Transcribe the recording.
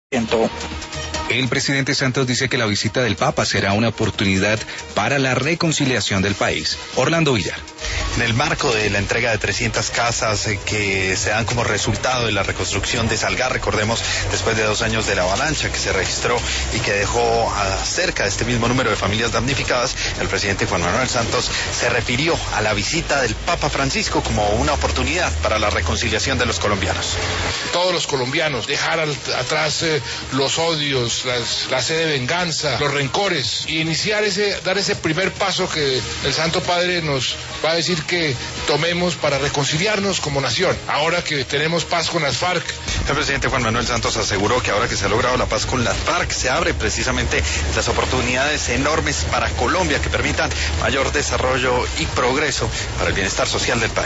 El presidente Santos dice que la visita del Papa será una oportunidad para la reconciliación del país. Orlando Villar. En el marco de la entrega de 300 casas que se dan como resultado de la reconstrucción de Salgar, recordemos, después de 2 años de la avalancha que se registró y que dejó a cerca de este mismo número de familias damnificadas, el presidente Juan Manuel Santos se refirió a la visita del Papa Francisco como una oportunidad para la reconciliación de los colombianos. Todos los colombianos, dejar atrás los odios, la sed de venganza, los rencores, y dar ese primer paso que el Santo Padre nos va a decir que tomemos para reconciliarnos como nación, ahora que tenemos paz con las FARC. El presidente Juan Manuel Santos aseguró que ahora que se ha logrado la paz con las FARC, se abren precisamente las oportunidades enormes para Colombia que permitan mayor desarrollo y progreso para el bienestar social del país.